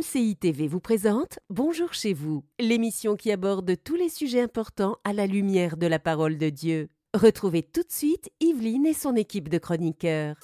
MCI TV vous présente Bonjour chez vous, l'émission qui aborde tous les sujets importants à la lumière de la parole de Dieu. Retrouvez tout de suite Yveline et son équipe de chroniqueurs.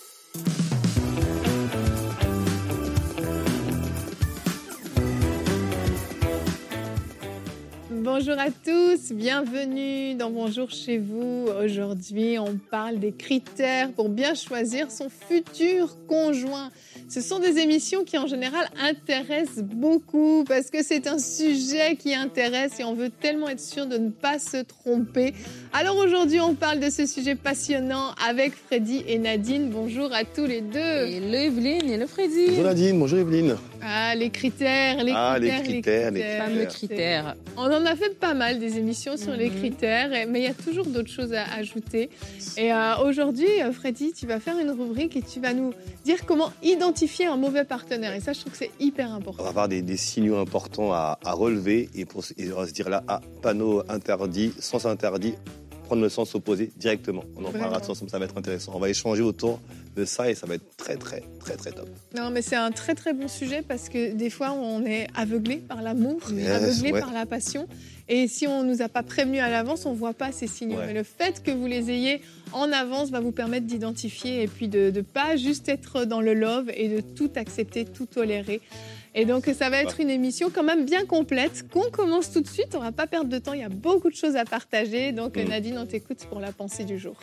Bonjour à tous, bienvenue dans Bonjour chez vous. Aujourd'hui, on parle des critères pour bien choisir son futur conjoint. Ce sont des émissions qui, en général, intéressent beaucoup parce que c'est un sujet qui intéresse et on veut tellement être sûr de ne pas se tromper. Alors aujourd'hui, on parle de ce sujet passionnant avec Freddy et Nadine. Bonjour à tous les deux. Hello Evelyne, hello Freddy. Bonjour Nadine, bonjour Evelyne. Ah, les critères. Les fameux critères. On en a fait pas mal des émissions sur les critères, mais il y a toujours d'autres choses à ajouter. Et aujourd'hui, Freddy, tu vas faire une rubrique et tu vas nous dire comment identifier un mauvais partenaire. Et ça, je trouve que c'est hyper important. On va avoir des signaux importants à relever et on va se dire là, panneau interdit, sens interdit, prendre le sens opposé directement. On en parlera ensemble, ça va être intéressant. On va échanger autour de ça et ça va être très top. Non, mais c'est un très très bon sujet parce que des fois on est aveuglé par l'amour, aveuglé par la passion. Et si on ne nous a pas prévenus à l'avance, on ne voit pas ces signaux. Mais le fait que vous les ayez en avance va vous permettre d'identifier et puis de ne pas juste être dans le love et de tout accepter, tout tolérer. Et donc, ça va être une émission quand même bien complète qu'on commence tout de suite. On ne va pas perdre de temps, il y a beaucoup de choses à partager. Donc, Nadine, on t'écoute pour la pensée du jour.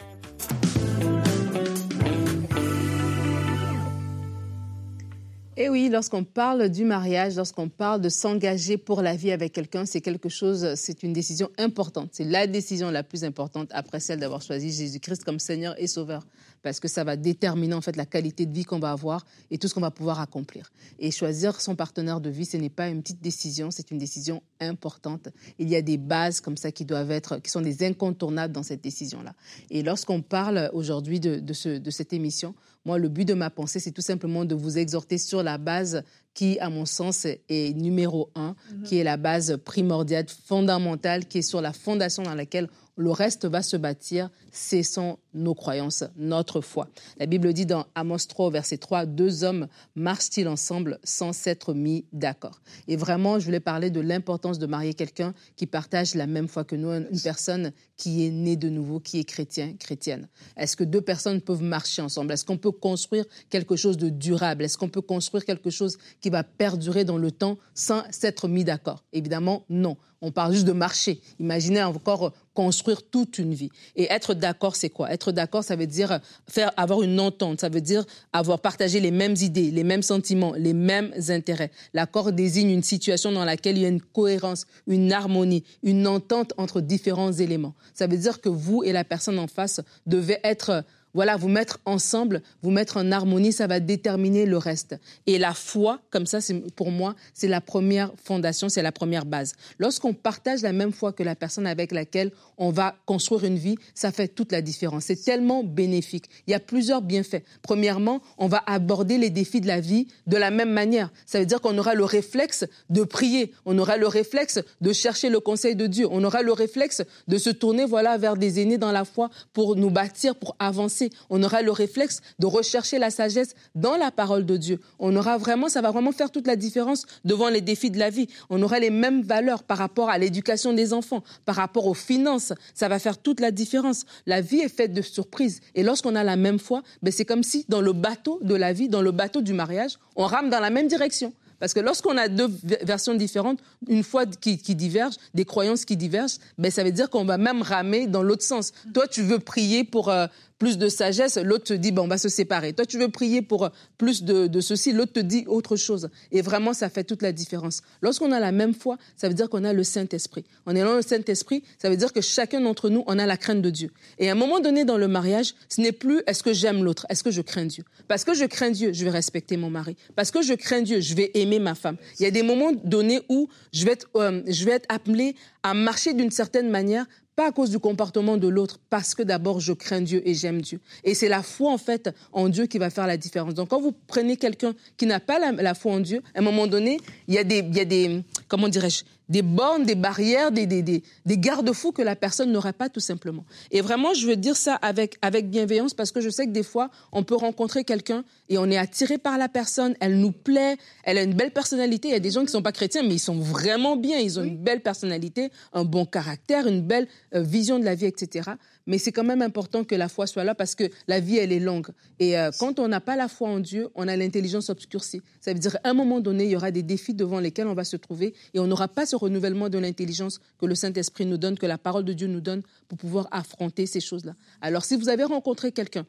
Et oui, lorsqu'on parle du mariage, lorsqu'on parle de s'engager pour la vie avec quelqu'un, c'est une décision importante. C'est la décision la plus importante après celle d'avoir choisi Jésus-Christ comme Seigneur et Sauveur. Parce que ça va déterminer en fait la qualité de vie qu'on va avoir et tout ce qu'on va pouvoir accomplir. Et choisir son partenaire de vie, ce n'est pas une petite décision, c'est une décision importante. Il y a des bases comme ça qui sont des incontournables dans cette décision-là. Et lorsqu'on parle aujourd'hui de cette émission, moi, le but de ma pensée, c'est tout simplement de vous exhorter sur la base qui, à mon sens, est numéro 1, qui est la base primordiale, fondamentale, qui est sur la fondation dans laquelle le reste va se bâtir, ce sont nos croyances, notre foi. La Bible dit dans Amos 3, verset 3, « Deux hommes marchent-ils ensemble sans s'être mis d'accord ?» Et vraiment, je voulais parler de l'importance de marier quelqu'un qui partage la même foi que nous, une personne qui est née de nouveau, qui est chrétienne. Est-ce que deux personnes peuvent marcher ensemble? Est-ce qu'on peut construire quelque chose de durable? Est-ce qu'on peut construire quelque chose qui va perdurer dans le temps sans s'être mis d'accord? Évidemment, non. On parle juste de marcher. Imaginez encore construire toute une vie. Et être d'accord, c'est quoi? Être d'accord, ça veut dire avoir une entente. Ça veut dire avoir partagé les mêmes idées, les mêmes sentiments, les mêmes intérêts. L'accord désigne une situation dans laquelle il y a une cohérence, une harmonie, une entente entre différents éléments. Ça veut dire que vous et la personne en face devez être... vous mettre ensemble, vous mettre en harmonie, ça va déterminer le reste. Et la foi, comme ça, pour moi, c'est la première fondation, c'est la première base. Lorsqu'on partage la même foi que la personne avec laquelle on va construire une vie, ça fait toute la différence. C'est tellement bénéfique. Il y a plusieurs bienfaits. Premièrement, on va aborder les défis de la vie de la même manière. Ça veut dire qu'on aura le réflexe de prier, on aura le réflexe de chercher le conseil de Dieu, on aura le réflexe de se tourner vers des aînés dans la foi pour nous bâtir, pour avancer. On aura le réflexe de rechercher la sagesse dans la parole de Dieu. Ça va vraiment faire toute la différence devant les défis de la vie. On aura les mêmes valeurs par rapport à l'éducation des enfants, par rapport aux finances. Ça va faire toute la différence. La vie est faite de surprises. Et lorsqu'on a la même foi, c'est comme si dans le bateau de la vie, dans le bateau du mariage, on rame dans la même direction. Parce que lorsqu'on a deux versions différentes, une foi qui diverge, des croyances qui divergent, ça veut dire qu'on va même ramer dans l'autre sens. Toi, tu veux prier pour plus de sagesse, l'autre te dit, on va se séparer. Toi, tu veux prier pour plus de ceci, l'autre te dit autre chose. Et vraiment, ça fait toute la différence. Lorsqu'on a la même foi, ça veut dire qu'on a le Saint-Esprit. En ayant le Saint-Esprit, ça veut dire que chacun d'entre nous, on a la crainte de Dieu. Et à un moment donné dans le mariage, ce n'est plus est-ce que j'aime l'autre, est-ce que je crains Dieu. Parce que je crains Dieu, je vais respecter mon mari. Parce que je crains Dieu, je vais aimer ma femme. Il y a des moments donnés où je vais être appelée à marcher d'une certaine manière, pas à cause du comportement de l'autre, parce que d'abord je crains Dieu et j'aime Dieu. Et c'est la foi en fait en Dieu qui va faire la différence. Donc quand vous prenez quelqu'un qui n'a pas la foi en Dieu, à un moment donné, il y a des comment dirais-je, bornes, des barrières, des garde-fous que la personne n'aurait pas tout simplement. Et vraiment, je veux dire ça avec bienveillance parce que je sais que des fois, on peut rencontrer quelqu'un et on est attiré par la personne, elle nous plaît, elle a une belle personnalité. Il y a des gens qui ne sont pas chrétiens, mais ils sont vraiment bien, ils ont une belle personnalité, un bon caractère, une belle vision de la vie, etc. Mais c'est quand même important que la foi soit là parce que la vie, elle est longue. Et quand on n'a pas la foi en Dieu, on a l'intelligence obscurcie. Ça veut dire qu'à un moment donné, il y aura des défis devant lesquels on va se trouver et on n'aura pas ce renouvellement de l'intelligence que le Saint-Esprit nous donne, que la parole de Dieu nous donne pour pouvoir affronter ces choses-là. Alors, si vous avez rencontré quelqu'un,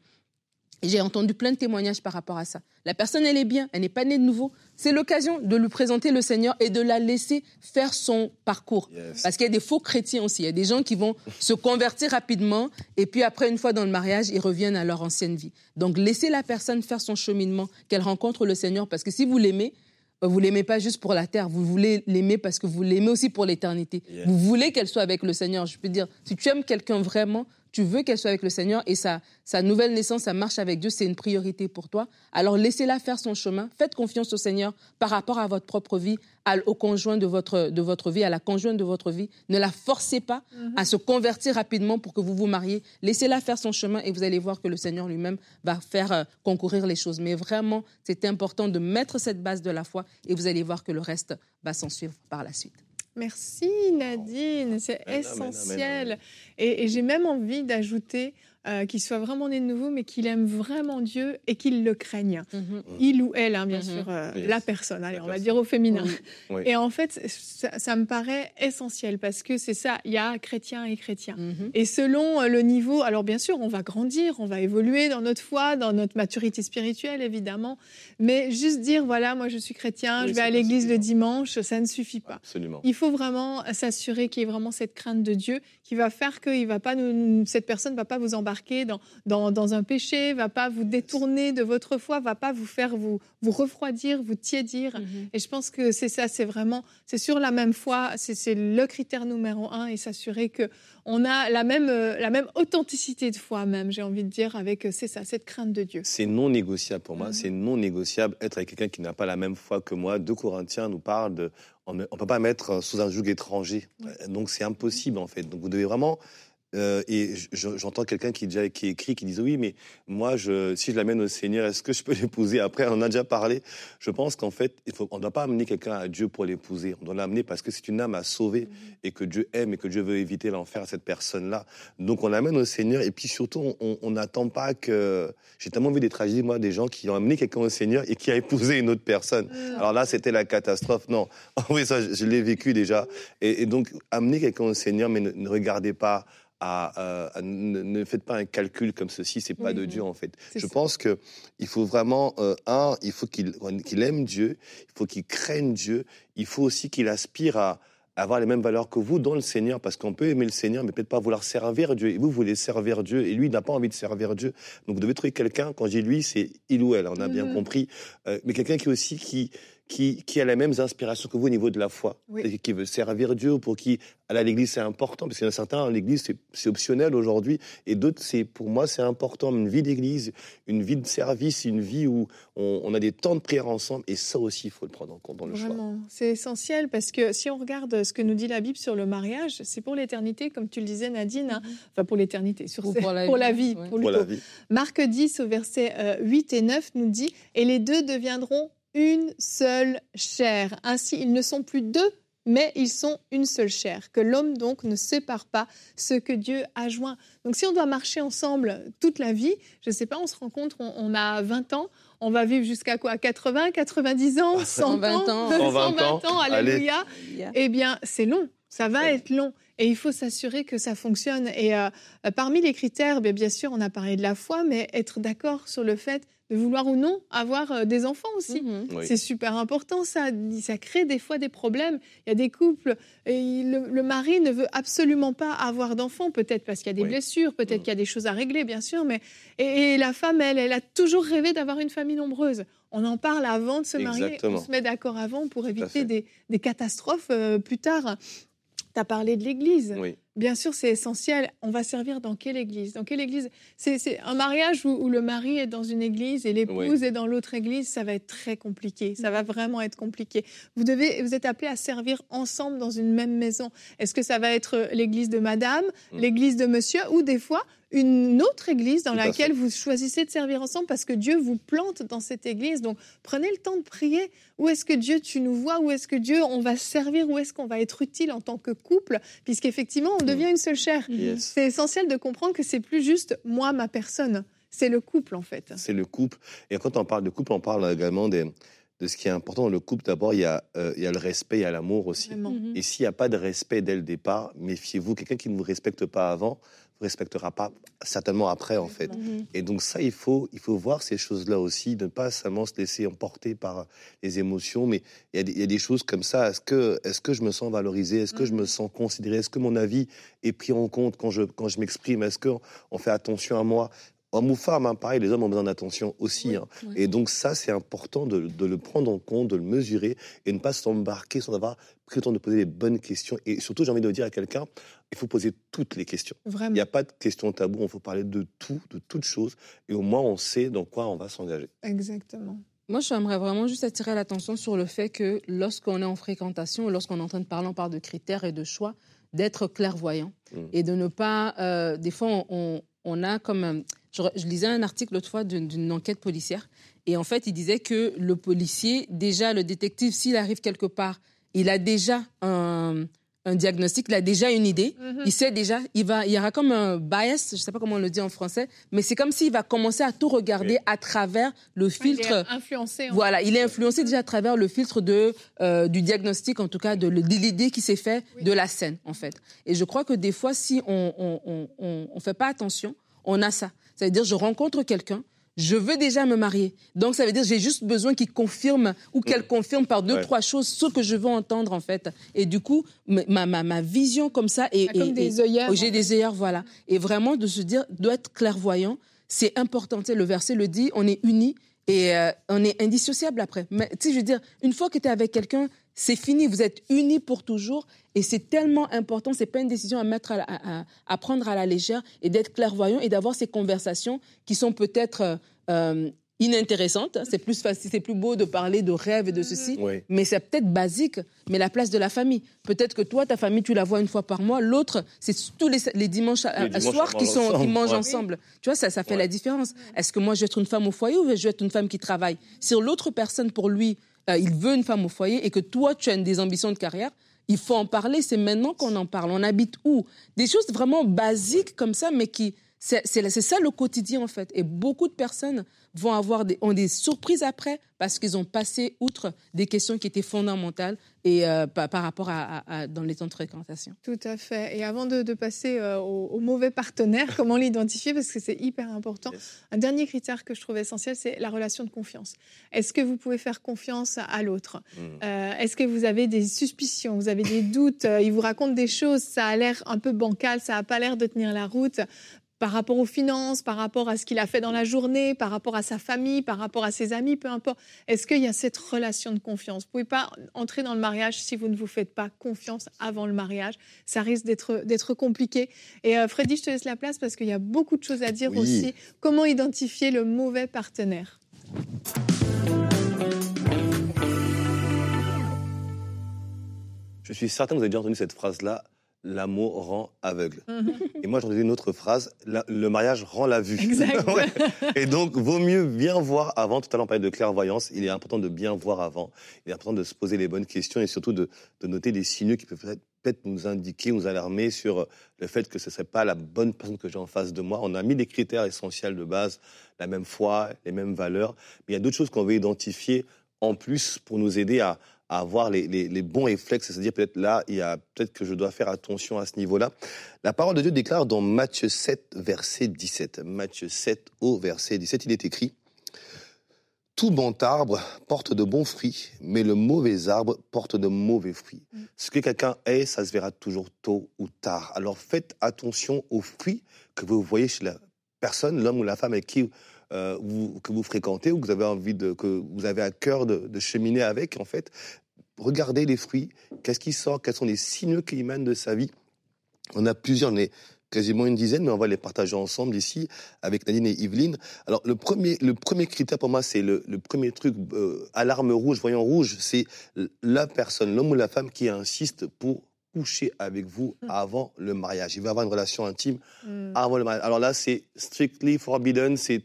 et j'ai entendu plein de témoignages par rapport à ça. La personne, elle est bien, elle n'est pas née de nouveau. C'est l'occasion de lui présenter le Seigneur et de la laisser faire son parcours. Yes. Parce qu'il y a des faux chrétiens aussi. Il y a des gens qui vont se convertir rapidement et puis après, une fois dans le mariage, ils reviennent à leur ancienne vie. Donc, laissez la personne faire son cheminement, qu'elle rencontre le Seigneur. Parce que si vous l'aimez, vous ne l'aimez pas juste pour la terre, vous voulez l'aimer parce que vous l'aimez aussi pour l'éternité. Yes. Vous voulez qu'elle soit avec le Seigneur. Je peux dire, si tu aimes quelqu'un vraiment, tu veux qu'elle soit avec le Seigneur et sa nouvelle naissance, sa marche avec Dieu, c'est une priorité pour toi. Alors laissez-la faire son chemin. Faites confiance au Seigneur par rapport à votre propre vie, au conjoint de votre vie, à la conjointe de votre vie. Ne la forcez pas à se convertir rapidement pour que vous vous mariez. Laissez-la faire son chemin et vous allez voir que le Seigneur lui-même va faire concourir les choses. Mais vraiment, c'est important de mettre cette base de la foi et vous allez voir que le reste va s'en suivre par la suite. Merci Nadine, c'est essentiel. Et j'ai même envie d'ajouter qu'il soit vraiment né de nouveau, mais qu'il aime vraiment Dieu et qu'il le craigne. Il ou elle, bien sûr, la personne, allez, on va dire au féminin. Oui. Et en fait, ça me paraît essentiel parce que c'est ça, il y a chrétien et chrétien. Et selon le niveau, alors bien sûr, on va grandir, on va évoluer dans notre foi, dans notre maturité spirituelle, évidemment, mais juste dire, voilà, moi je suis chrétien, je vais à l'église le dimanche, ça ne suffit pas. Absolument. Il faut vraiment s'assurer qu'il y ait vraiment cette crainte de Dieu qui va faire que cette personne ne va pas vous embarquer dans un péché, va pas vous détourner de votre foi, va pas vous faire vous refroidir, vous tiédir. Et je pense que c'est ça, c'est sur la même foi, c'est le critère numéro 1 et s'assurer que on a la même authenticité de foi même, j'ai envie de dire, avec cette crainte de Dieu. C'est non négociable pour moi, c'est non négociable être avec quelqu'un qui n'a pas la même foi que moi. 2 Corinthiens nous parle de on ne peut pas mettre sous un joug étranger, donc c'est impossible en fait. Donc vous devez vraiment et j'entends quelqu'un qui écrit, qui dit oui, mais moi, si je l'amène au Seigneur, est-ce que je peux l'épouser après? On en a déjà parlé. Je pense qu'en fait, on ne doit pas amener quelqu'un à Dieu pour l'épouser. On doit l'amener parce que c'est une âme à sauver et que Dieu aime et que Dieu veut éviter l'enfer à cette personne-là. Donc on l'amène au Seigneur et puis surtout, on n'attend pas que... J'ai tellement vu des tragédies, moi, des gens qui ont amené quelqu'un au Seigneur et qui a épousé une autre personne. Alors là, c'était la catastrophe. Non, oui, ça, je l'ai vécu déjà. Et donc, amener quelqu'un au Seigneur, mais ne regardez pas... ne faites pas un calcul comme ceci, c'est pas de Dieu en fait. Je pense que il faut vraiment il faut qu'il aime Dieu, il faut qu'il craigne Dieu, il faut aussi qu'il aspire à avoir les mêmes valeurs que vous dans le Seigneur, parce qu'on peut aimer le Seigneur mais peut-être pas vouloir servir Dieu, et vous voulez servir Dieu et lui il n'a pas envie de servir Dieu. Donc vous devez trouver quelqu'un, quand je dis lui c'est il ou elle, on a bien compris, mais quelqu'un qui a les mêmes inspirations que vous au niveau de la foi, qui veut servir Dieu, pour qui aller à l'église c'est important, parce qu'il y en a certains à l'église c'est optionnel aujourd'hui, et d'autres pour moi c'est important, une vie d'église, une vie de service, une vie où on a des temps de prière ensemble, et ça aussi il faut le prendre en compte dans le choix. C'est essentiel, parce que si on regarde ce que nous dit la Bible sur le mariage, c'est pour l'éternité, comme tu le disais Nadine, enfin pour l'éternité, pour la vie. Marc 10 au verset 8 et 9 nous dit « Et les deux deviendront une seule chair. Ainsi, ils ne sont plus deux, mais ils sont une seule chair. Que l'homme, donc, ne sépare pas ce que Dieu a joint. » Donc, si on doit marcher ensemble toute la vie, je ne sais pas, on se rencontre, on a 20 ans, on va vivre jusqu'à quoi? 80, 90 ans, 100 ans, 120 ans, alléluia. Eh bien, c'est long. Ça va être long. Et il faut s'assurer que ça fonctionne. Et parmi les critères, bien sûr, on a parlé de la foi, mais être d'accord sur le fait de vouloir ou non avoir des enfants aussi. C'est super important, ça crée des fois des problèmes. Il y a des couples, et le mari ne veut absolument pas avoir d'enfants, peut-être parce qu'il y a des blessures, peut-être qu'il y a des choses à régler, bien sûr, mais et la femme, elle a toujours rêvé d'avoir une famille nombreuse. On en parle avant de se marier, on se met d'accord avant pour éviter des catastrophes plus tard. Tu as parlé de l'Église. Oui. Bien sûr, c'est essentiel. On va servir dans quelle Église ? Dans quelle Église ? C'est un mariage où le mari est dans une Église et l'épouse est dans l'autre Église. Ça va être très compliqué. Ça va vraiment être compliqué. Vous êtes appelés à servir ensemble dans une même maison. Est-ce que ça va être l'Église de madame, l'Église de monsieur, ou des fois une autre église dans laquelle vous choisissez de servir ensemble parce que Dieu vous plante dans cette église. Donc, prenez le temps de prier. Où est-ce que Dieu, tu nous vois ? Où est-ce que Dieu, on va servir ? Où est-ce qu'on va être utile en tant que couple ? Puisqu'effectivement, on devient une seule chair. Yes. C'est essentiel de comprendre que c'est plus juste moi, ma personne. C'est le couple, en fait. C'est le couple. Et quand on parle de couple, on parle également de ce qui est important dans le couple. D'abord, il y a le respect, il y a l'amour aussi. Et s'il n'y a pas de respect dès le départ, méfiez-vous. Quelqu'un qui ne vous respecte pas avant ne vous respectera pas certainement après, en fait. Et donc ça, il faut voir ces choses-là aussi, de ne pas seulement se laisser emporter par les émotions, mais il y a des choses comme ça. Est-ce que je me sens valorisé ? Est-ce que je me sens considéré ? Est-ce que mon avis est pris en compte quand je m'exprime ? Est-ce qu'on fait attention à moi ? Hommes ou femmes, pareil, les hommes ont besoin d'attention aussi. Et donc ça, c'est important de le prendre en compte, de le mesurer et ne pas s'embarquer sans avoir pris le temps de poser les bonnes questions. Et surtout, j'ai envie de dire à quelqu'un, il faut poser toutes les questions. Vraiment. Il n'y a pas de questions taboues, il faut parler de tout, de toutes choses. Et au moins, on sait dans quoi on va s'engager. Exactement. Moi, j'aimerais vraiment juste attirer l'attention sur le fait que lorsqu'on est en fréquentation, lorsqu'on est en train de parler, on parle de critères et de choix, d'être clairvoyant et de ne pas... des fois, on a comme... Je lisais un article l'autre fois d'une enquête policière et en fait, il disait que le policier, déjà, le détective, s'il arrive quelque part, il a déjà un diagnostic, il a déjà une idée, il sait déjà, il y aura comme un bias, je ne sais pas comment on le dit en français, mais c'est comme s'il va commencer à tout regarder à travers le filtre. Il est influencé. Voilà, il est influencé déjà à travers le filtre du diagnostic, en tout cas de l'idée qui s'est faite de la scène, en fait. Et je crois que des fois, si on fait pas attention, on a ça. Ça veut dire, je rencontre quelqu'un, je veux déjà me marier. Donc, ça veut dire que j'ai juste besoin qu'il confirme ou qu'elle confirme par 2-3 choses ce que je veux entendre, en fait. Et du coup, ma vision comme ça... Comme des œillères. J'ai des œillères, voilà. Et vraiment, de se dire, doit être clairvoyant, c'est important. Tu sais, le verset le dit, on est unis et on est indissociable après. Mais tu sais, je veux dire, une fois que tu es avec quelqu'un, c'est fini, vous êtes unis pour toujours et c'est tellement important, c'est pas une décision à mettre à prendre à la légère et d'être clairvoyant et d'avoir ces conversations qui sont peut-être inintéressantes. C'est plus facile, c'est plus beau de parler de rêves et de ceci, mais c'est peut-être basique. Mais la place de la famille, peut-être que toi, ta famille, tu la vois une fois par mois, l'autre, c'est tous les dimanches soirs qui mangent ensemble. Tu vois, ça fait la différence. Est-ce que moi, je vais être une femme au foyer ou je vais être une femme qui travaille ? Si l'autre personne, pour lui, il veut une femme au foyer et que toi, tu as des ambitions de carrière, il faut en parler. C'est maintenant qu'on en parle. On habite où ? Des choses vraiment basiques comme ça, mais qui... C'est ça le quotidien, en fait. Et beaucoup de personnes ont des surprises après parce qu'ils ont passé outre des questions qui étaient fondamentales et par rapport à dans les temps de fréquentation. Tout à fait. Et avant de passer au mauvais partenaire, comment l'identifier ? Parce que c'est hyper important. Un dernier critère que je trouve essentiel, c'est la relation de confiance. Est-ce que vous pouvez faire confiance à l'autre ? Est-ce que vous avez des suspicions ? Vous avez des doutes ? Il vous raconte des choses, ça a l'air un peu bancal, ça n'a pas l'air de tenir la route. Par rapport aux finances, par rapport à ce qu'il a fait dans la journée, par rapport à sa famille, par rapport à ses amis, peu importe. Est-ce qu'il y a cette relation de confiance ? Vous ne pouvez pas entrer dans le mariage si vous ne vous faites pas confiance avant le mariage. Ça risque d'être compliqué. Et Freddy, je te laisse la place parce qu'il y a beaucoup de choses à dire aussi. Comment identifier le mauvais partenaire ? Je suis certain que vous avez déjà entendu cette phrase-là. L'amour rend aveugle. Et moi, j'en ai une autre phrase. Le mariage rend la vue. Exact. Et donc, vaut mieux bien voir avant. Tout à l'heure, on parlait de clairvoyance. Il est important de bien voir avant. Il est important de se poser les bonnes questions et surtout de noter les signaux qui peuvent peut-être nous indiquer, nous alarmer sur le fait que ce ne serait pas la bonne personne que j'ai en face de moi. On a mis des critères essentiels de base, la même foi, les mêmes valeurs. Mais il y a d'autres choses qu'on veut identifier en plus pour nous aider à avoir les bons réflexes, c'est-à-dire peut-être que je dois faire attention à ce niveau-là. La parole de Dieu déclare dans Matthieu 7, verset 17. Matthieu 7, au verset 17, il est écrit « Tout bon arbre porte de bons fruits, mais le mauvais arbre porte de mauvais fruits. Ce que quelqu'un est, ça se verra toujours tôt ou tard. Alors faites attention aux fruits que vous voyez chez la personne, l'homme ou la femme avec qui que vous fréquentez ou que vous avez que vous avez à cœur de cheminer avec, en fait. regarder les fruits, qu'est-ce qui sort, quels sont les signaux qui émanent de sa vie. On a plusieurs, on est quasiment une dizaine, mais on va les partager ensemble ici avec Nadine et Yveline. Alors le premier critère pour moi, c'est le premier truc, alarme rouge, voyant rouge, c'est la personne, l'homme ou la femme qui insiste pour coucher avec vous avant le mariage. Il va avoir une relation intime avant le mariage. Alors là, c'est strictly forbidden, c'est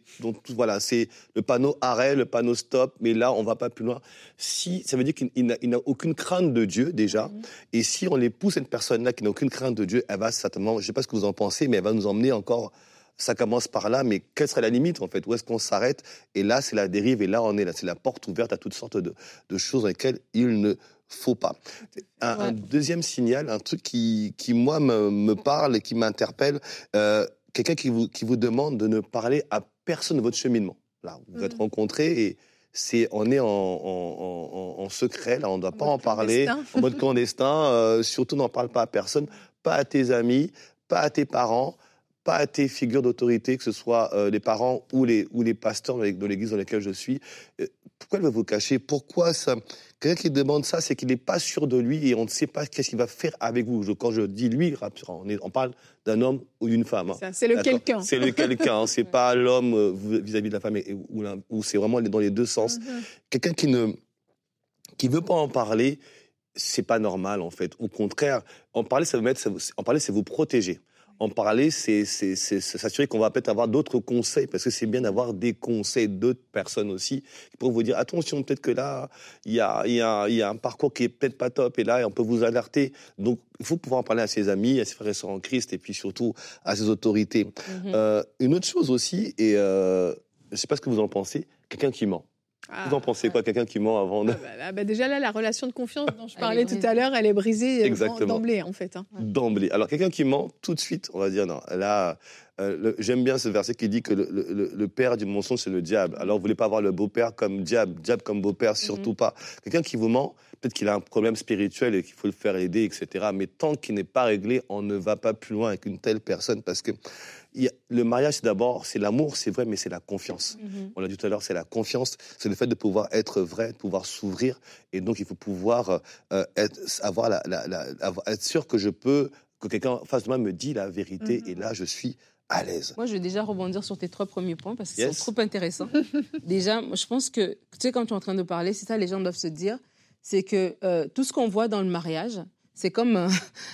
le panneau arrêt, le panneau stop, mais là, on va pas plus loin. Ça veut dire qu'il n'a aucune crainte de Dieu, déjà, et si on l'épouse, cette personne-là qui n'a aucune crainte de Dieu, elle va certainement, je sais pas ce que vous en pensez, mais elle va nous emmener encore. Ça commence par là, mais quelle serait la limite, en fait? Où est-ce qu'on s'arrête? Et là, c'est la dérive, et là, on est là. C'est la porte ouverte à toutes sortes de choses dans lesquelles il ne faut pas. Un deuxième signal, un truc qui moi, me parle et qui m'interpelle, quelqu'un qui vous demande de ne parler à personne de votre cheminement. Là, vous vous êtes rencontrés et on est en secret, là, on ne doit pas en parler, en mode clandestin, surtout n'en parle pas à personne, pas à tes amis, pas à tes parents, pas à tes figures d'autorité, que ce soit les parents ou les pasteurs de l'église dans laquelle je suis. Pourquoi elle veut vous cacher? Pourquoi ça? Quelqu'un qui demande ça, c'est qu'il n'est pas sûr de lui et on ne sait pas qu'est-ce qu'il va faire avec vous. Quand je dis lui, on parle d'un homme ou d'une femme. Hein. C'est le quelqu'un. C'est le quelqu'un, hein. C'est pas l'homme vis-à-vis de la femme ou c'est vraiment dans les deux sens. Quelqu'un qui veut pas en parler, c'est pas normal en fait. Au contraire, en parler, c'est vous protéger. En parler, c'est s'assurer qu'on va peut-être avoir d'autres conseils, parce que c'est bien d'avoir des conseils d'autres personnes aussi, qui pourront vous dire, attention, peut-être que là, il y a un parcours qui est peut-être pas top, et là, on peut vous alerter. Donc, il faut pouvoir en parler à ses amis, à ses frères et sœurs en Christ, et puis surtout à ses autorités. Une autre chose aussi, et je ne sais pas ce que vous en pensez, quelqu'un qui ment. Vous en pensez quoi, quelqu'un qui ment avant de... Déjà là, la relation de confiance dont je parlais tout à l'heure, elle est brisée d'emblée, en fait. Hein. D'emblée. Alors, quelqu'un qui ment, tout de suite, on va dire, non, là, j'aime bien ce verset qui dit que le père du mensonge, c'est le diable. Alors, vous voulez pas avoir le beau-père comme diable comme beau-père, surtout pas. Quelqu'un qui vous ment, peut-être qu'il a un problème spirituel et qu'il faut le faire aider, etc. Mais tant qu'il n'est pas réglé, on ne va pas plus loin avec une telle personne, parce que le mariage, c'est l'amour, c'est vrai, mais c'est la confiance. On l'a dit tout à l'heure, c'est la confiance, c'est le fait de pouvoir être vrai, de pouvoir s'ouvrir, et donc il faut pouvoir être sûr que quelqu'un en face de moi me dit la vérité, et là je suis à l'aise. Moi, je vais déjà rebondir sur tes 3 premiers points parce qu'ils sont trop intéressants. Déjà, je pense que, tu sais, quand tu es en train de parler, c'est ça les gens doivent se dire, c'est que tout ce qu'on voit dans le mariage, c'est comme...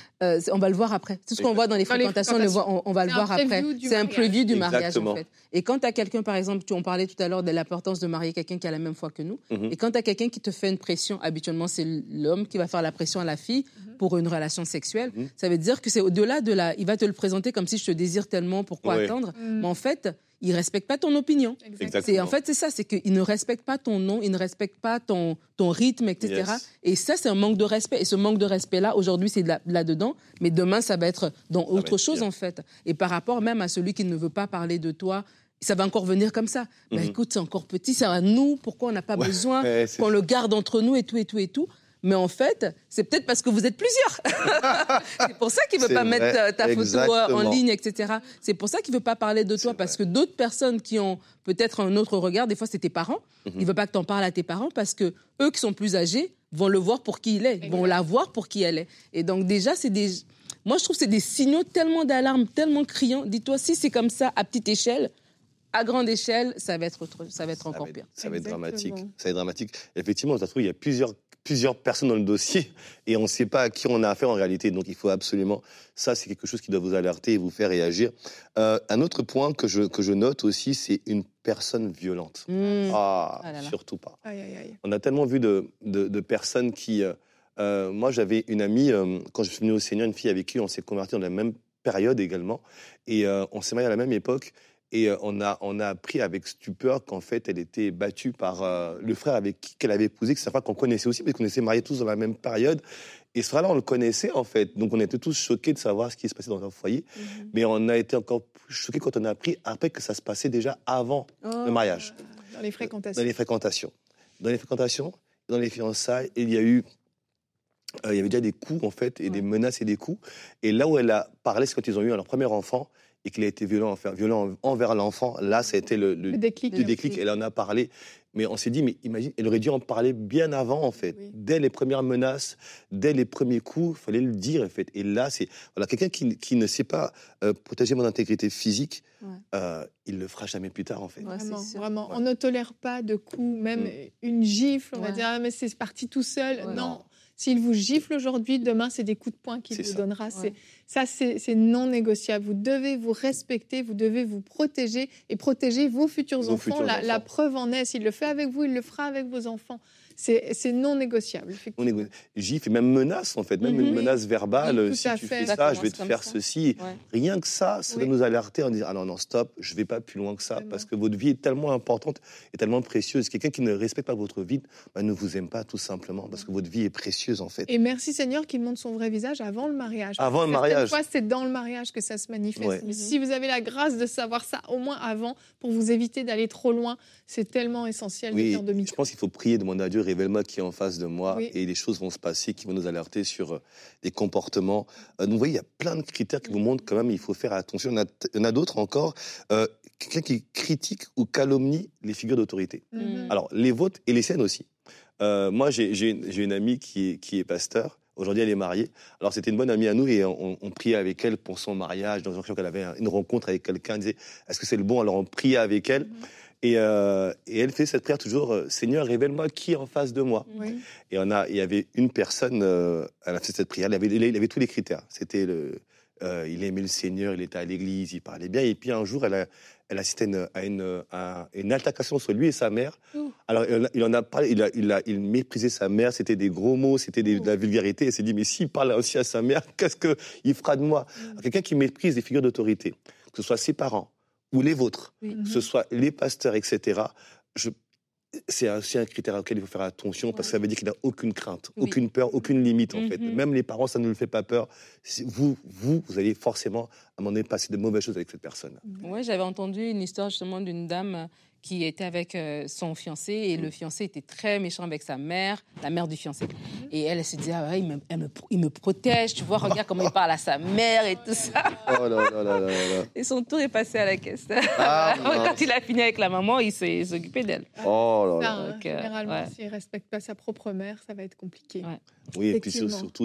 on va le voir après. Tout ce qu'on voit dans les fréquentations, on va le voir après. C'est un preview du mariage, en fait. Et quand tu as quelqu'un, par exemple, on parlait tout à l'heure de l'importance de marier quelqu'un qui a la même foi que nous. Et quand tu as quelqu'un qui te fait une pression, habituellement, c'est l'homme qui va faire la pression à la fille pour une relation sexuelle. Ça veut dire que c'est au-delà de la... Il va te le présenter comme si je te désire tellement, pourquoi attendre? Mais en fait... il ne respecte pas ton opinion. En fait, c'est ça, c'est qu'il ne respecte pas ton nom, il ne respecte pas ton rythme, etc. Et ça, c'est un manque de respect. Et ce manque de respect-là, aujourd'hui, c'est là-dedans, mais demain, ça va être dans autre chose, en fait. Et par rapport même à celui qui ne veut pas parler de toi, ça va encore venir comme ça. Écoute, c'est encore petit, c'est à nous, pourquoi on n'a pas besoin qu'on le garde entre nous et tout, et tout, et tout. Mais en fait, c'est peut-être parce que vous êtes plusieurs. C'est pour ça qu'il ne veut pas mettre ta photo en ligne, etc. C'est pour ça qu'il ne veut pas parler de toi, parce que d'autres personnes qui ont peut-être un autre regard, des fois c'est tes parents, il ne veut pas que tu en parles à tes parents, parce que eux qui sont plus âgés vont le voir pour qui il est, vont la voir pour qui elle est. Et donc déjà, moi je trouve que c'est des signaux tellement d'alarme, tellement criants. Dis-toi, si c'est comme ça à petite échelle, à grande échelle, ça va être encore pire. Ça va être dramatique. Ça va être dramatique. Effectivement, on se trouve, il y a plusieurs personnes dans le dossier et on ne sait pas à qui on a affaire en réalité. Donc, il faut absolument... Ça, c'est quelque chose qui doit vous alerter et vous faire réagir. Un autre point que je note aussi, c'est une personne violente. Surtout pas. On a tellement vu de personnes qui... moi, j'avais une amie, quand je suis venu au Seigneur, une fille avec qui on s'est convertis dans la même période également. Et on s'est mariés à la même époque. Et on a appris avec stupeur qu'en fait, elle était battue par le frère avec qui qu'elle avait épousé, que c'est un frère qu'on connaissait aussi, parce qu'on était mariés tous dans la même période. Et ce frère-là, on le connaissait, en fait. Donc, on était tous choqués de savoir ce qui se passait dans leur foyer. Mais on a été encore plus choqués quand on a appris après que ça se passait déjà avant le mariage. Dans les fréquentations. Dans les fréquentations, dans les fiançailles, il y avait déjà des coups, en fait, et des menaces et des coups. Et là où elle a parlé, c'est quand ils ont eu leur premier enfant. et qu'il a été violent envers l'enfant, là, ça a été le déclic. Elle en a parlé. Mais on s'est dit, mais imagine, elle aurait dû en parler bien avant, en fait. Oui. Dès les premières menaces, dès les premiers coups, il fallait le dire, en fait. Et là, c'est quelqu'un qui ne sait pas protéger mon intégrité physique, il le fera jamais plus tard, en fait. Ouais, vraiment. Ouais. On ne tolère pas de coups, même une gifle, on va dire, ah, mais c'est parti tout seul. Ouais. Non. S'il vous gifle aujourd'hui, demain, c'est des coups de poing qu'il vous donnera. Ouais. C'est non négociable. Vous devez vous respecter, vous devez vous protéger et protéger vos futurs enfants. La preuve en est, s'il le fait avec vous, il le fera avec vos enfants. C'est non négociable. Gifle et même menace, en fait. Même une menace verbale. Si tu fais ça, je vais te faire ceci. Ouais. Rien que ça doit nous alerter en disant, ah non, stop, je ne vais pas plus loin que ça. Vraiment. Parce que votre vie est tellement importante et tellement précieuse. Quelqu'un qui ne respecte pas votre vie ne vous aime pas, tout simplement. Parce que votre vie est précieuse, en fait. Et merci Seigneur qu'il montre son vrai visage avant le mariage. Avant le mariage. Fois, c'est dans le mariage que ça se manifeste. Ouais. Mais si vous avez la grâce de savoir ça, au moins avant, pour vous éviter d'aller trop loin, c'est tellement essentiel de faire demi-tour. Je pense qu'il faut prier, demander à Dieu, révèle-moi qui est en face de moi, et les choses vont se passer qui vont nous alerter sur des comportements. Donc, vous voyez, il y a plein de critères qui vous montrent quand même, il faut faire attention. Il y en a d'autres encore. Quelqu'un qui critique ou calomnie les figures d'autorité. Alors, les vôtres et les siennes aussi. Moi, j'ai une amie qui est pasteur. Aujourd'hui, elle est mariée. Alors, c'était une bonne amie à nous et on priait avec elle pour son mariage. Donc, qu'elle avait une rencontre avec quelqu'un. Elle disait, est-ce que c'est le bon? Alors, on priait avec elle. Et elle fait cette prière toujours, Seigneur, révèle-moi qui est en face de moi. Oui. Et il y avait une personne, elle a fait cette prière, il avait tous les critères. C'était il aimait le Seigneur, il était à l'église, il parlait bien. Et puis un jour, elle assistait à une altercation sur lui et sa mère. Alors il en a parlé, il méprisait sa mère, c'était des gros mots, c'était de la vulgarité. Elle s'est dit, mais s'il parle aussi à sa mère, qu'est-ce qu'il fera de moi? Quelqu'un qui méprise les figures d'autorité, que ce soit ses parents, ou les vôtres, que ce soit les pasteurs, etc., c'est aussi un critère auquel il faut faire attention, parce que ça veut dire qu'il n'a aucune crainte, aucune peur, aucune limite, en fait. Même les parents, ça ne le fait pas peur. Vous allez forcément, à un moment donné, passer de mauvaises choses avec cette personne. Oui, j'avais entendu une histoire, justement, d'une dame qui était avec son fiancé, et le fiancé était très méchant avec sa mère, la mère du fiancé. Et elle se disait, ah ouais, il me protège, tu vois, regarde comment il parle à sa mère et tout ça. Oh là là là là là. Et son tour est passé à la caisse. Quand il a fini avec la maman, il s'est occupé d'elle. Oh là là. Donc, généralement, s'il ne respecte pas sa propre mère, ça va être compliqué. Ouais. Oui, et puis surtout,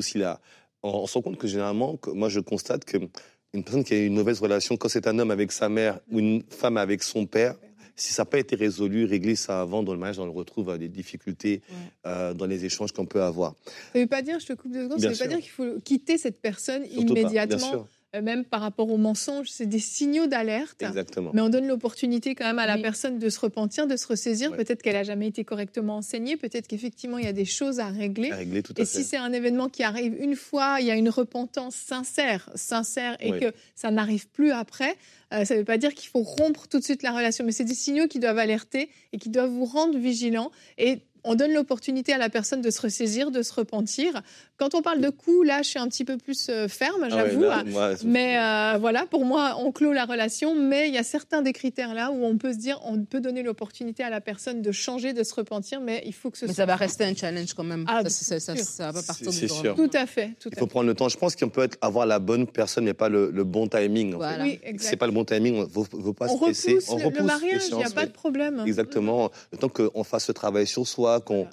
on se rend compte que généralement, moi je constate qu'une personne qui a une mauvaise relation, quand c'est un homme avec sa mère ou une femme avec son père, si ça n'a pas été résolu, réglé ça avant, dans le mariage, on le retrouve des difficultés dans les échanges qu'on peut avoir. Ça ne veut pas dire, je te coupe 2 secondes, ça ne veut pas dire qu'il faut quitter cette personne surtout immédiatement. Même par rapport aux mensonges, c'est des signaux d'alerte. Exactement. Mais on donne l'opportunité quand même à la personne de se repentir, de se ressaisir. Ouais. Peut-être qu'elle n'a jamais été correctement enseignée. Peut-être qu'effectivement, il y a des choses à régler. Tout à fait. Si c'est un événement qui arrive une fois, il y a une repentance sincère et que ça n'arrive plus après, ça ne veut pas dire qu'il faut rompre tout de suite la relation. Mais c'est des signaux qui doivent alerter et qui doivent vous rendre vigilant. Et on donne l'opportunité à la personne de se ressaisir, de se repentir. Quand on parle de coups, là, je suis un petit peu plus ferme, j'avoue. Mais voilà, pour moi, on clôt la relation. Mais il y a certains des critères là où on peut se dire, on peut donner l'opportunité à la personne de changer, de se repentir, mais il faut que ce soit... Mais ça va rester un challenge quand même. Ça va partir du jour. Tout à fait. Il faut prendre le temps. Je pense qu'on peut avoir la bonne personne, mais pas le bon timing. Voilà. Oui, exact. C'est pas le bon timing, il ne faut pas se stresser. On repousse le mariage, il n'y a pas de problème. Exactement. Le temps qu'on fasse ce travail sur soi, qu'on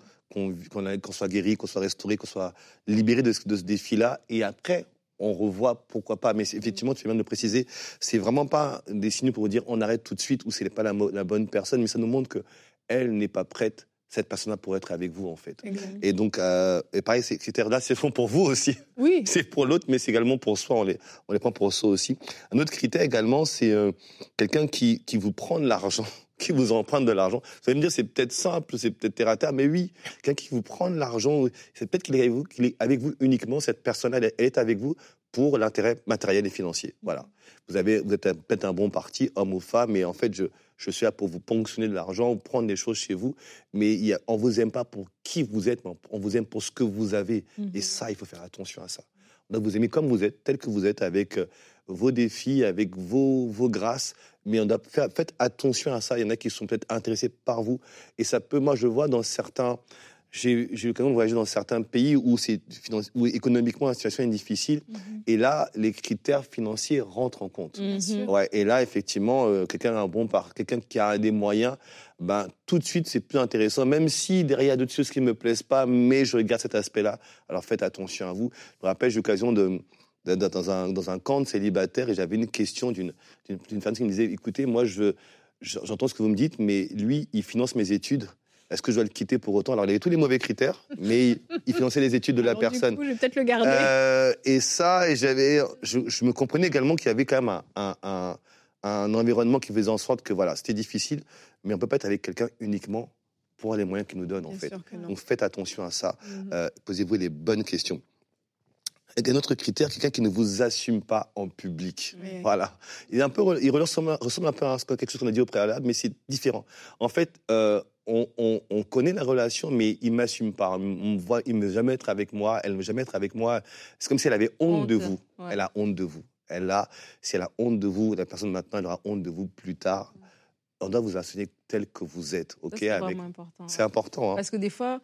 soit guéri, qu'on soit restauré, qu'on soit libéré de ce défi-là. Et après, on revoit, pourquoi pas. Mais effectivement, tu viens de le préciser, c'est vraiment pas des signaux pour vous dire on arrête tout de suite ou ce n'est pas la bonne personne, mais ça nous montre qu'elle n'est pas prête, cette personne-là, pour être avec vous, en fait. Exactement. Et donc, et pareil, ces critères-là, c'est bon pour vous aussi. Oui. C'est pour l'autre, mais c'est également pour soi. On les prend pour soi aussi. Un autre critère également, c'est quelqu'un qui vous prend de l'argent, qui vous emprunte de l'argent. Vous allez me dire, c'est peut-être simple, c'est peut-être terre à terre, mais oui, quelqu'un qui vous prend de l'argent, c'est peut-être qu'il est avec vous uniquement, cette personne-là, elle est avec vous pour l'intérêt matériel et financier. Voilà. Vous êtes peut-être un bon parti, homme ou femme, mais en fait, je suis là pour vous ponctionner de l'argent, prendre des choses chez vous, mais on ne vous aime pas pour qui vous êtes, mais on vous aime pour ce que vous avez. Et ça, il faut faire attention à ça. On doit vous aimer comme vous êtes, tel que vous êtes, avec vos défis, avec vos grâces, mais on doit faites attention à ça. Il y en a qui sont peut-être intéressés par vous, et ça peut, moi je vois dans certains j'ai eu l'occasion de voyager dans certains pays où économiquement la situation est difficile. Et là, les critères financiers rentrent en compte. Ouais, et là, effectivement, quelqu'un qui a des moyens, tout de suite, c'est plus intéressant. Même si derrière, il y a d'autres choses qui ne me plaisent pas, mais je regarde cet aspect-là. Alors faites attention à vous. Je me rappelle, j'ai eu l'occasion dans un camp de célibataires et j'avais une question d'une femme qui me disait « Écoutez, moi, j'entends ce que vous me dites, mais lui, il finance mes études. Est-ce que je dois le quitter pour autant ?» Alors, il avait tous les mauvais critères, mais il finançait les études de la personne. Du coup, je vais peut-être le garder. Je me comprenais également qu'il y avait quand même un environnement qui faisait en sorte que voilà, c'était difficile, mais on ne peut pas être avec quelqu'un uniquement pour les moyens qu'il nous donne, en fait. Donc, faites attention à ça. Posez-vous les bonnes questions. Et un autre critère, quelqu'un qui ne vous assume pas en public. Oui. Voilà. Il ressemble un peu à quelque chose qu'on a dit au préalable, mais c'est différent. En fait, on connaît la relation, mais il ne m'assume pas. Il ne veut jamais être avec moi, elle ne veut jamais être avec moi. C'est comme si elle avait honte de vous. Ouais. Elle a honte de vous. Si elle a honte de vous, la personne maintenant, elle aura honte de vous plus tard. On doit vous assumer tel que vous êtes. Okay, c'est vraiment important. C'est important. Hein. Parce que des fois,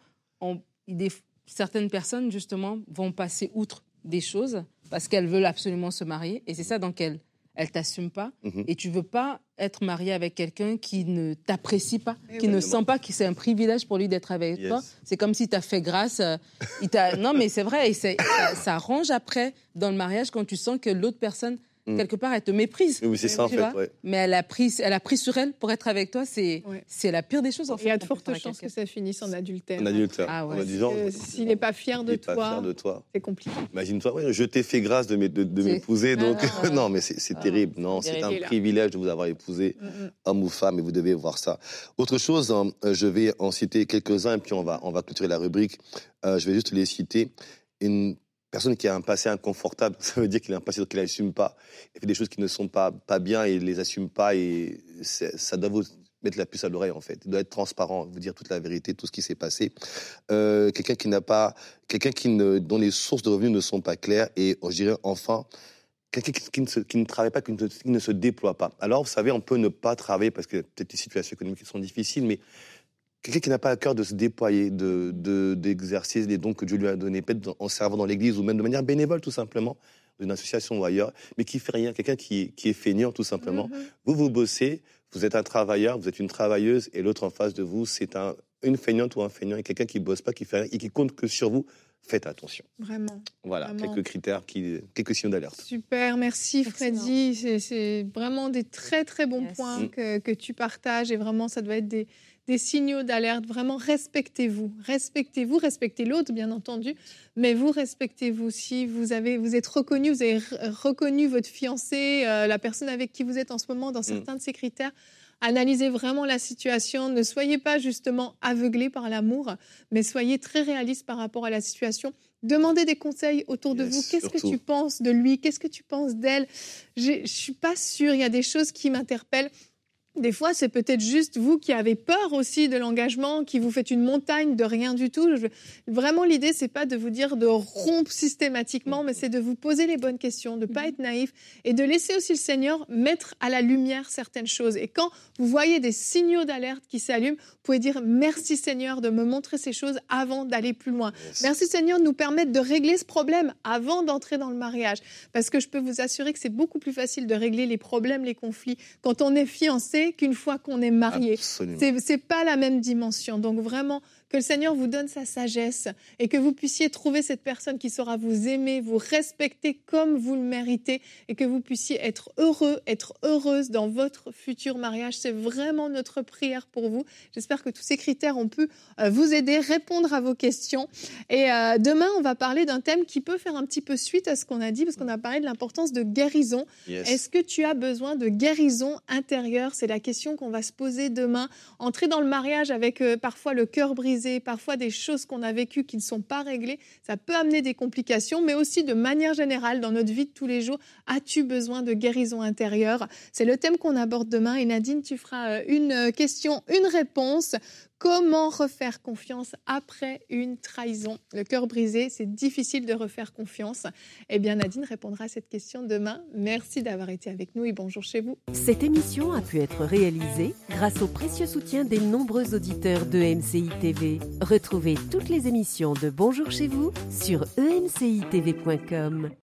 certaines personnes, justement, vont passer outre des choses parce qu'elles veulent absolument se marier. Et c'est ça, donc elles ne t'assument pas. Et tu ne veux pas être marié avec quelqu'un qui ne t'apprécie pas, qui ne sent pas que c'est un privilège pour lui d'être avec toi. C'est comme si tu as fait grâce. Non, mais c'est vrai. Et ça arrange après, dans le mariage, quand tu sens que l'autre personne, quelque part, elle te méprise. Oui, c'est ça, en fait. Ouais. Mais elle a pris sur elle pour être avec toi. C'est la pire des choses, en fait. Il y a de fortes chances que ça finisse en adultère. En adultère. Ah ouais. S'il n'est pas fier de toi, c'est compliqué. Imagine-toi, je t'ai fait grâce de m'épouser. Donc, non, mais c'est terrible. Non, c'est un privilège de vous avoir épousé, homme ou femme, et vous devez voir ça. Autre chose, je vais en citer quelques-uns, et puis on va clôturer la rubrique. Je vais juste les citer. Une personne qui a un passé inconfortable, ça veut dire qu'il a un passé qu'il n'assume pas. Il fait des choses qui ne sont pas bien et il ne les assume pas. Et ça doit vous mettre la puce à l'oreille, en fait. Il doit être transparent, vous dire toute la vérité, tout ce qui s'est passé. Quelqu'un dont les sources de revenus ne sont pas claires. Et je dirais enfin, quelqu'un qui ne travaille pas, qui ne se déploie pas. Alors, vous savez, on peut ne pas travailler parce que peut-être les situations économiques sont difficiles, mais quelqu'un qui n'a pas à cœur de se déployer, d'exercer les dons que Dieu lui a donnés, peut-être en servant dans l'église ou même de manière bénévole, tout simplement, d'une association ou ailleurs, mais qui ne fait rien, quelqu'un qui est feignant, tout simplement. Vous bossez, vous êtes un travailleur, vous êtes une travailleuse, et l'autre en face de vous, c'est une feignante ou un feignant, et quelqu'un qui ne bosse pas, qui fait rien, et qui compte que sur vous. Faites attention. Vraiment. Voilà, vraiment. Quelques critères, quelques signaux d'alerte. Super, merci Freddy. C'est vraiment des très très bons points que tu partages, et vraiment ça doit être des signaux d'alerte. Vraiment, respectez-vous, respectez l'autre, bien entendu, mais vous respectez-vous aussi. Vous êtes reconnu, vous avez reconnu votre fiancé, la personne avec qui vous êtes en ce moment dans certains de ces critères. Analysez vraiment la situation. Ne soyez pas justement aveuglés par l'amour, mais soyez très réalistes par rapport à la situation. Demandez des conseils autour de vous. Qu'est-ce que tu penses de lui? Qu'est-ce que tu penses d'elle? Je ne suis pas sûre. Il y a des choses qui m'interpellent. Des fois, c'est peut-être juste vous qui avez peur aussi de l'engagement, qui vous faites une montagne de rien du tout. Vraiment, l'idée, c'est pas de vous dire de rompre systématiquement, mais c'est de vous poser les bonnes questions, de pas être naïf et de laisser aussi le Seigneur mettre à la lumière certaines choses. Et quand vous voyez des signaux d'alerte qui s'allument, vous pouvez dire merci Seigneur de me montrer ces choses avant d'aller plus loin. Merci Seigneur de nous permettre de régler ce problème avant d'entrer dans le mariage. Parce que je peux vous assurer que c'est beaucoup plus facile de régler les problèmes, les conflits quand on est fiancé qu'une fois qu'on est marié. C'est pas la même dimension. Donc vraiment, que le Seigneur vous donne sa sagesse et que vous puissiez trouver cette personne qui saura vous aimer, vous respecter comme vous le méritez et que vous puissiez être heureux, être heureuse dans votre futur mariage. C'est vraiment notre prière pour vous. J'espère que tous ces critères ont pu vous aider, répondre à vos questions. Et demain, on va parler d'un thème qui peut faire un petit peu suite à ce qu'on a dit, parce qu'on a parlé de l'importance de guérison. Est-ce que tu as besoin de guérison intérieure? C'est la question qu'on va se poser demain. Entrer dans le mariage avec parfois le cœur brisé, parfois des choses qu'on a vécues qui ne sont pas réglées, ça peut amener des complications, mais aussi de manière générale, dans notre vie de tous les jours, as-tu besoin de guérison intérieure? C'est le thème qu'on aborde demain. Et Nadine, tu feras une question, une réponse. Comment refaire confiance après une trahison? Le cœur brisé, c'est difficile de refaire confiance. Eh bien, Nadine répondra à cette question demain. Merci d'avoir été avec nous et bonjour chez vous. Cette émission a pu être réalisée grâce au précieux soutien des nombreux auditeurs de MCI TV. Retrouvez toutes les émissions de Bonjour chez vous sur emcitv.com.